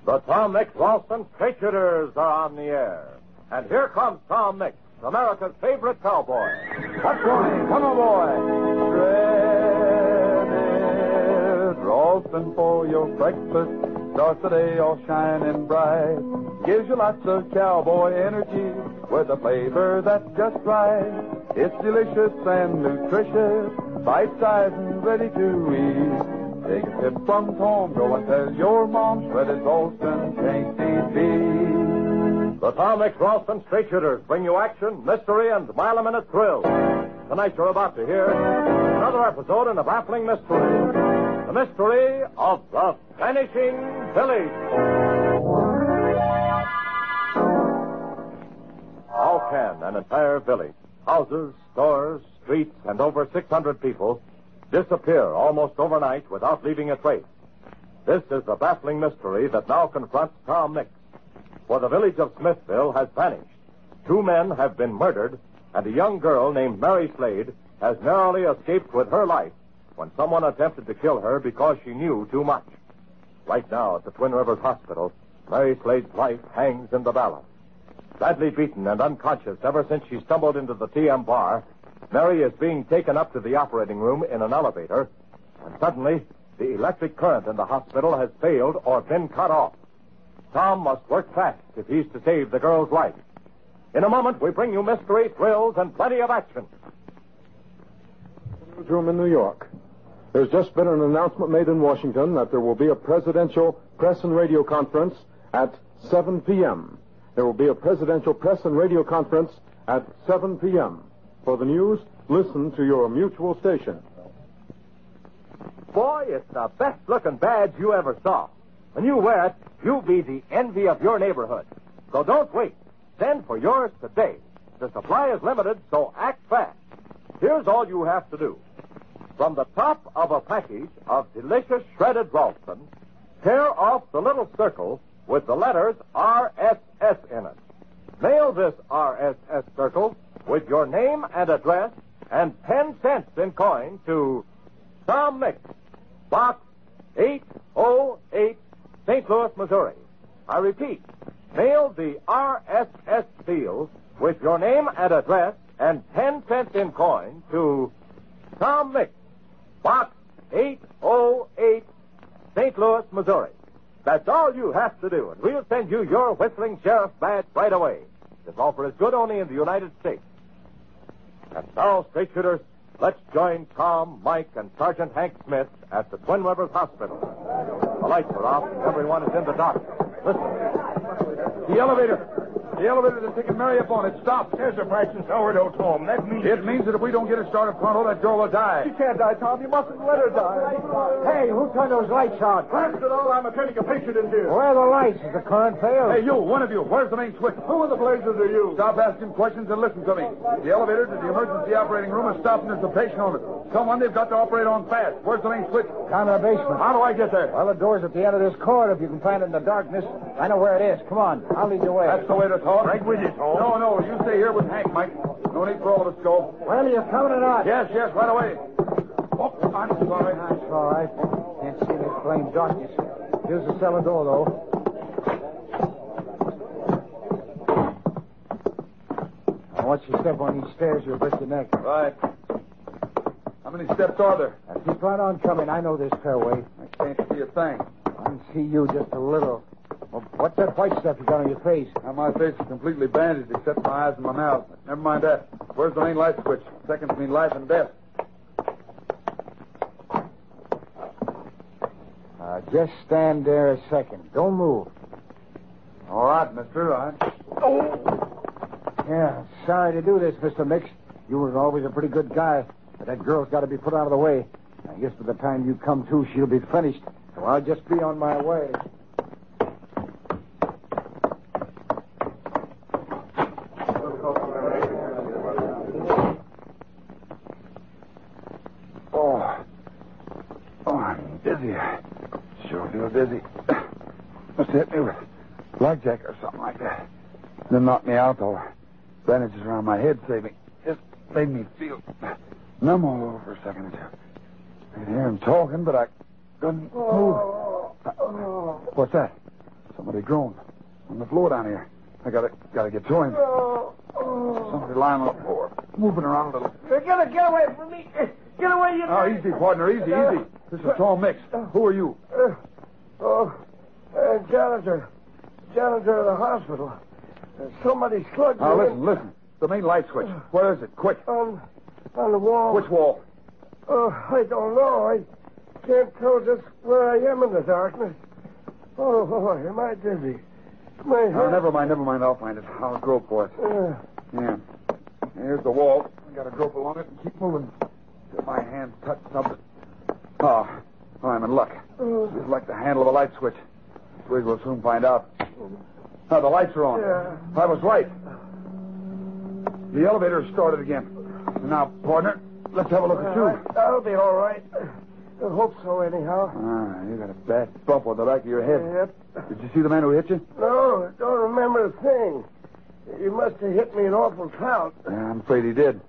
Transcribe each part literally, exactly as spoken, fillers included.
The Tom Mix Ralston Straight Shooters are on the air. And here comes Tom Mix, America's favorite cowboy. What's going? Come on, boy. Shredded Ralston for your breakfast. Starts the day all shining bright. Gives you lots of cowboy energy with a flavor that's just right. It's delicious and nutritious, bite-sized and ready to eat. Take a tip from Tom, go and tell your mom Shredded Ralston can't beat. The Tom Mix Ralston Straight Shooters bring you action, mystery, and mile-a-minute thrills. Tonight you're about to hear another episode in a baffling mystery. The mystery of the Vanishing Village. How can an entire village, houses, stores, streets, and over six hundred people disappear almost overnight without leaving a trace? This is the baffling mystery that now confronts Tom Mix. For the village of Smithville has vanished. Two men have been murdered, and a young girl named Mary Slade has narrowly escaped with her life when someone attempted to kill her because she knew too much. Right now at the Twin Rivers Hospital, Mary Slade's life hangs in the balance. Badly beaten and unconscious ever since she stumbled into the T M bar, Mary is being taken up to the operating room in an elevator, and suddenly the electric current in the hospital has failed or been cut off. Tom must work fast if he's to save the girl's life. In a moment, we bring you mystery, thrills, and plenty of action. Newsroom in New York. There's just been an announcement made in Washington that there will be a presidential press and radio conference at seven p.m. There will be a presidential press and radio conference at seven p.m. For the news, listen to your mutual station. Boy, it's the best-looking badge you ever saw. When you wear it, you'll be the envy of your neighborhood. So don't wait. Send for yours today. The supply is limited, so act fast. Here's all you have to do. From the top of a package of delicious shredded Ralston, tear off the little circle with the letters R S S in it. Mail this R S S circle with your name and address and ten cents in coin to Tom Mix, Box eight oh eight, Saint Louis, Missouri. I repeat, mail the R S S seal with your name and address and ten cents in coin to Tom Mix, Box eight oh eight, Saint Louis, Missouri. That's all you have to do, and we'll send you your whistling sheriff's badge right away. This offer is good only in the United States. And now, straight shooters, let's join Tom, Mike, and Sergeant Hank Smith at the Twin Rivers Hospital. The lights are off, and everyone is in the dark. Listen. The elevator. The elevator that's taking Mary up on it stopped. There's a precious sourdough, Tom. That means... It means that if we don't get her started pronto, that girl will die. She can't die, Tom. You mustn't let her die. Hey, who turned those lights on? Blast it all. I'm attending a patient in here. Where are the lights? Is the current failed? Hey, you, one of you. Where's the main switch? Who in the blazes are you? Stop asking questions and listen to me. The elevator to the emergency operating room is stopped and there's a patient on it. Someone they've got to operate on fast. Where's the main switch? Down in the basement. How do I get there? Well, the door's at the end of this corridor. If you can find it in the darkness, I know where it is. Come on. I'll lead the way. That's the way to talk. Right with you, Tom. No, no. You stay here with Hank, Mike. No need for all of us to go. Well, are you coming or not? Yes, yes, right away. Oh, I'm sorry. That's all right. Can't see this plain darkness. Here's the cellar door, though. Now, once you step on these stairs, you'll break your neck. Right. How many steps are there? Now, keep right on coming. I know this fairway. I can't see a thing. I can see you just a little. Well, what's that white stuff you got on your face? Now, my face is completely bandaged except my eyes and my mouth. Never mind that. Where's the main light switch? Seconds mean life and death. Uh, just stand there a second. Don't move. All right, mister. I... Oh! Yeah, sorry to do this, Mister Mix. You were always a pretty good guy, but that girl's got to be put out of the way. I guess by the time you come to, she'll be finished. So I'll just be on my way. Dizzy. Must hit me with blackjack or something like that. Then knocked me out, though. Bandages around my head saved me. Just made me feel numb all over for a second or two. I could hear him talking, but I couldn't move. What's that? Somebody groaned on the floor down here. I gotta gotta get to him. Oh, oh. Somebody lying on the floor, moving around a little. You're gonna get away from me. Get away, you... Oh, easy, partner, easy, easy. This is Tom Mix. Who are you? Uh, oh, uh, janitor. Janitor of the hospital. Uh, somebody slugged Now, me. listen, listen. The main light switch. Where is it? Quick. On, on the wall. Which wall? Oh, I don't know. I can't tell just where I am in the darkness. Oh, boy, am I dizzy. My head... Oh, never mind, never mind. I'll find it. I'll grope for it. Uh, Yeah. Here's the wall. I gotta grope along it and keep moving till my hands touch something. Oh, I'm in luck. oh, It's like the handle of a light switch. We will soon find out. Now, the lights are on. Yeah. I was right. The elevator started again. Now, partner, let's have a look at you. uh, I'll be all right. I hope so, anyhow. Ah, you got a bad bump on the back of your head. Yep. Did you see the man who hit you? No, I don't remember a thing. He must have hit me an awful count. Yeah, I'm afraid he did.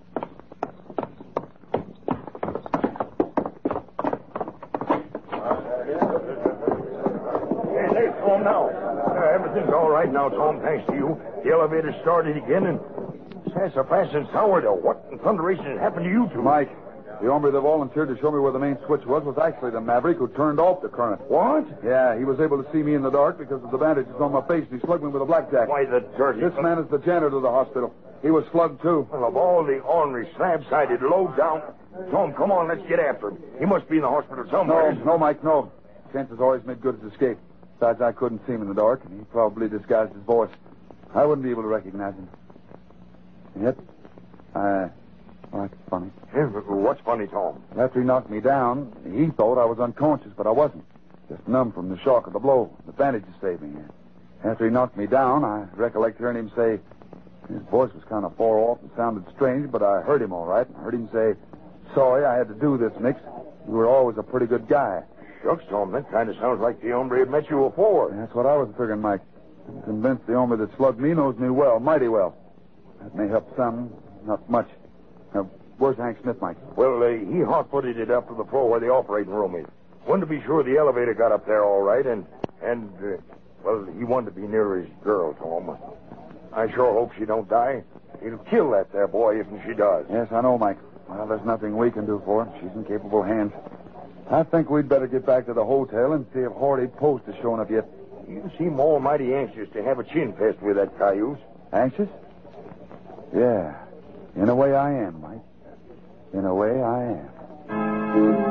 Hey, there's Tom now. Uh, everything's all right now, Tom, thanks to you. The elevator started again, and sassafras and sourdough. What in thunderation happened to you two? Mike, the hombre that volunteered to show me where the main switch was was actually the maverick who turned off the current. What? Yeah, he was able to see me in the dark because of the bandages on my face, and he slugged me with a blackjack. Why, the dirty... This man is the janitor of the hospital. He was slugged, too. Well, of all the ornery, slab-sided, low-down... Tom, come on, let's get after him. He must be in the hospital No, somewhere. no, Mike, no. Chances are he's made good his escape. Besides, I couldn't see him in the dark, and he probably disguised his voice. I wouldn't be able to recognize him. And yet, I... Well, that's funny. Hey, what's funny, Tom? After he knocked me down, he thought I was unconscious, but I wasn't. Just numb from the shock of the blow. The bandages saved me. After he knocked me down, I recollect hearing him say... His voice was kind of far off and sounded strange, but I heard him all right. I heard him say, "Sorry I had to do this, Mix. You were always a pretty good guy." Shucks, Tom, that kind of sounds like the hombre had met you before. That's what I was figuring, Mike. I'm convinced the hombre that slugged me knows me well, mighty well. That may help some, not much. Now, where's Hank Smith, Mike? Well, uh, he hot-footed it up to the floor where the operating room is. Wanted to be sure the elevator got up there all right, and, and uh, well, he wanted to be near his girl, Tom. I sure hope she don't die. He'll kill that there boy if she does. Yes, I know, Mike. Well, there's nothing we can do for her. She's in capable hands. I think we'd better get back to the hotel and see if Hardy Post has shown up yet. You seem almighty anxious to have a chin fest with that cayuse. Anxious? Yeah. In a way I am, Mike. In a way I am.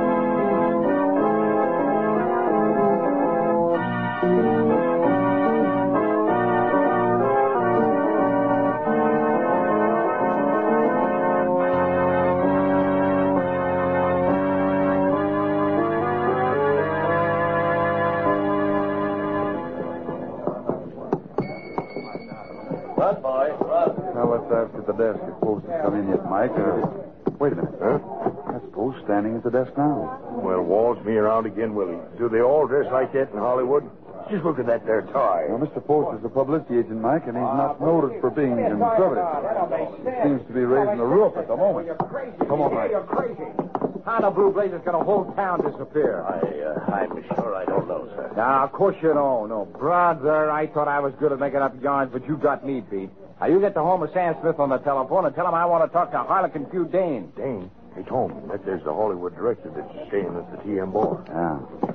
Run, boy, run. Now, let's ask at the desk if Post has come in yet, Mike. Uh, wait a minute. Huh? That's Post standing at the desk now. Well, walls me around again, Willie. Do they all dress like that in Hollywood? Just look at that there tie. Well, Mister Post is a publicity agent, Mike, and he's not noted for being conservative. He seems to be raising the roof at the moment. Come on, Mike. You're crazy. How the Blue Blazers going to whole town disappear? I, uh, I'm sure I don't know, sir. Now, of course you don't. No, brother, I thought I was good at making up yarns, but you got me beat. Now, you get the home of Sam Smith on the telephone and tell him I want to talk to Harlequin Q. Dane. Dane? Hey, Tom, that there's the Hollywood director that's staying at the T M bar. Yeah.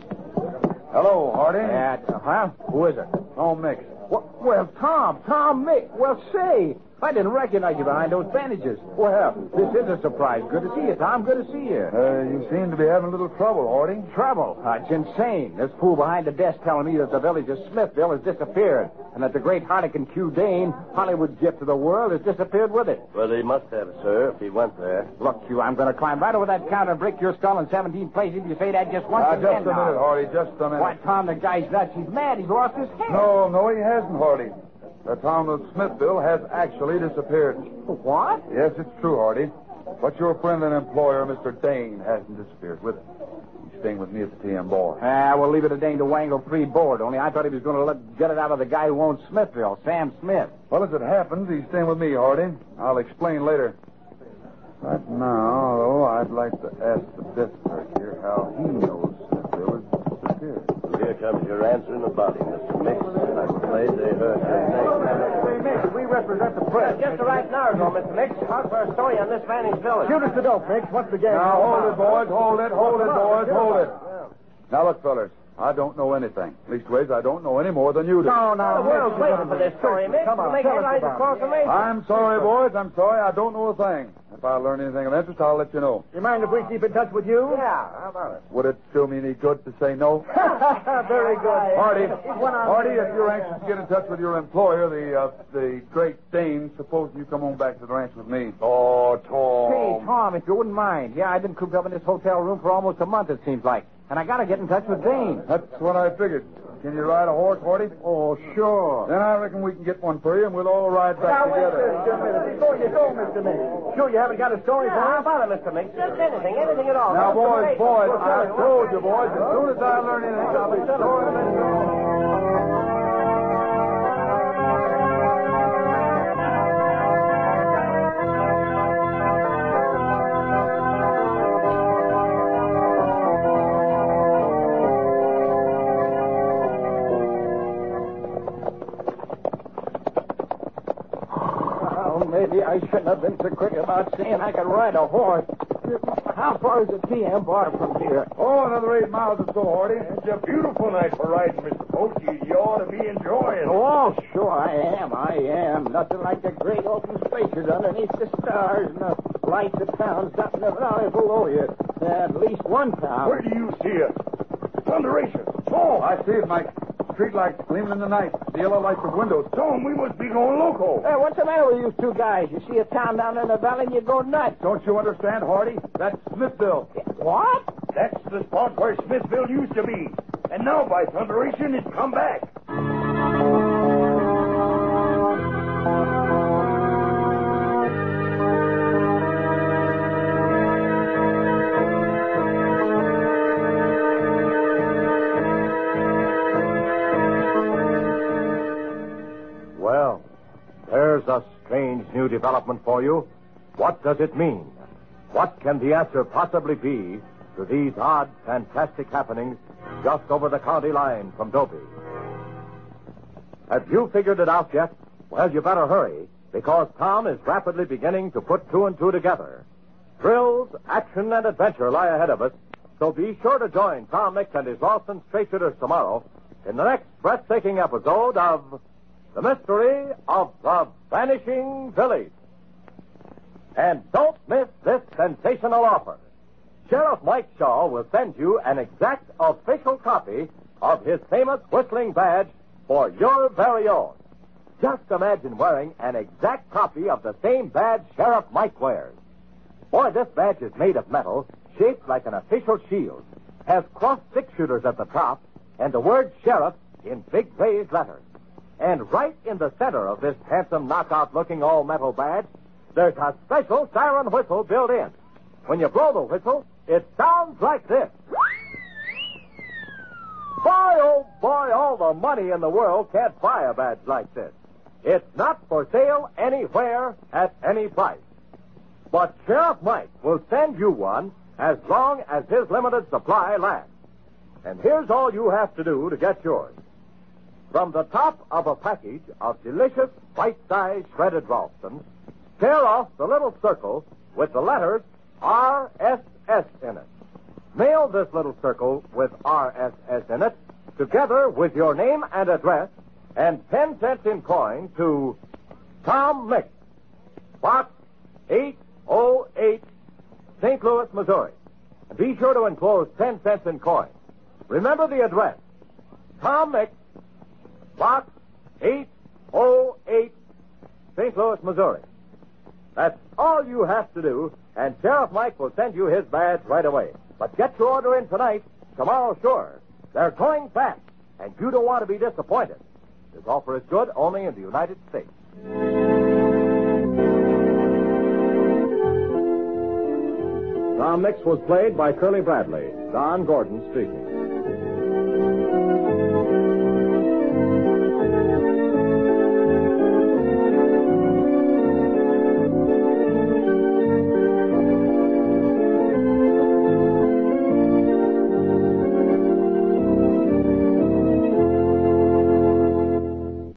Hello, Hardy. Yeah, uh, huh? Who is it? Tom Mix. What? Well, Tom, Tom Mick. Well, say, I didn't recognize you behind those bandages. Well, this is a surprise. Good to see you, Tom. Good to see you. Uh, you seem to be having a little trouble, Hardy. Trouble? Uh, it's insane. This fool behind the desk telling me that the village of Smithville has disappeared and that the great Harlequin Q. Dane, Hollywood's gift to the world, has disappeared with it. Well, he must have, sir, if he went there. Look, you, I'm going to climb right over that counter and break your skull in seventeen places if you say that just once Uh, again just a now. minute, Hardy. Just a minute. Why, Tom, the guy's nuts. He's mad. He's lost his head. No, no, he hasn't, Hardy. The town of Smithville has actually disappeared. What? Yes, it's true, Hardy. But your friend and employer, Mister Dane, hasn't disappeared with it. He's staying with me at the T M bar. Ah, we'll leave it to Dane to wangle pre-board. Only I thought he was going to let get it out of the guy who owns Smithville, Sam Smith. Well, as it happens, he's staying with me, Hardy. I'll explain later. Right now, though, I'd like to ask the desk clerk here how he knows Smithville has disappeared. Here comes your answer in the body, Mister Mix. I'm afraid they heard your name. Mix, we represent the press. Just arrived an hour ago, Mister Mix. Out for a story on this Vanny's village. Shoot us the dope, Mix. What's the game? Now, hold it, boys. Hold it. Hold it, boys. Hold it. Now, look, fellas. I don't know anything. Leastways, I don't know any more than you do. No, no. The world's waiting for this story, Mix. Come on, We'll make tell us headlines about across it. the nation. I'm sorry, boys. I'm sorry. I don't know a thing. If I learn anything of interest, I'll let you know. You mind if we keep in touch with you? Yeah, how about it? Would it do me any good to say no? Very good. Hardy, Hardy, if you're anxious to get in touch with your employer, the uh, the Great Dane, suppose you come on back to the ranch with me. Oh, Tom. Hey, Tom, if you wouldn't mind. Yeah, I've been cooped up in this hotel room for almost a month, it seems like. And I got to get in touch with Dane. That's what I figured. Can you ride a horse, Hardy? Oh, sure. Then I reckon we can get one for you, and we'll all ride back Now, wait together. just a minute. Before you go, Mister Mix. Sure you haven't got a story Yeah, for how us? about it, Mister Mix? Just anything, anything at all. Now, Just boys, information. boys, Well, I sure. told you, boys, as soon as I learn anything, I'll be sure. Well, maybe I shouldn't have been so quick about saying I could ride a horse. How far is the T M bar from here? Oh, another eight miles or so, Hardy. It's a beautiful night for riding, Mister Post. You, you ought to be enjoying it. Oh, sure I am. I am. Nothing like the great open spaces underneath the stars and the lights of towns up in the valley below you. At least one town. Where do you see us? Thunderation. Tom. I see it, Mike. Street lights gleaming in the night. The yellow lights of windows. Tom, we must be going loco. Hey, what's the matter with you two guys? You see a town down in the valley and you go nuts. Don't you understand, Hardy? That's Smithville. What? That's the spot where Smithville used to be. And now, by thunderation, it's come back. Well, there's a strange new development for you. What does it mean? What can the answer possibly be to these odd, fantastic happenings just over the county line from Dopey? Have you figured it out yet? Well, you better hurry, because Tom is rapidly beginning to put two and two together. Thrills, action, and adventure lie ahead of us, so be sure to join Tom Mix and his Ralston Straight Shooters tomorrow in the next breathtaking episode of The Mystery of the Vanishing Village. And don't miss this sensational offer. Sheriff Mike Shaw will send you an exact official copy of his famous whistling badge for your very own. Just imagine wearing an exact copy of the same badge Sheriff Mike wears. Boy, this badge is made of metal, shaped like an official shield, has crossed six-shooters at the top, and the word Sheriff in big raised letters. And right in the center of this handsome, knockout-looking all-metal badge, there's a special siren whistle built in. When you blow the whistle, it sounds like this. Boy, oh boy, all the money in the world can't buy a badge like this. It's not for sale anywhere at any price. But Sheriff Mike will send you one as long as his limited supply lasts. And here's all you have to do to get yours. From the top of a package of delicious, bite-sized shredded Ralston, tear off the little circle with the letters R S S in it. Mail this little circle with R S S in it, together with your name and address, and ten cents in coin to Tom Mix, Box eight oh eight, Saint Louis, Missouri. And be sure to enclose ten cents in coin. Remember the address. Tom Mix, Box eight oh eight, Saint Louis, Missouri. That's all you have to do, and Sheriff Mike will send you his badge right away. But get your order in tonight, tomorrow sure. They're going fast, and you don't want to be disappointed. This offer is good only in the United States. Tom Mix was played by Curly Bradley. Don Gordon speaking.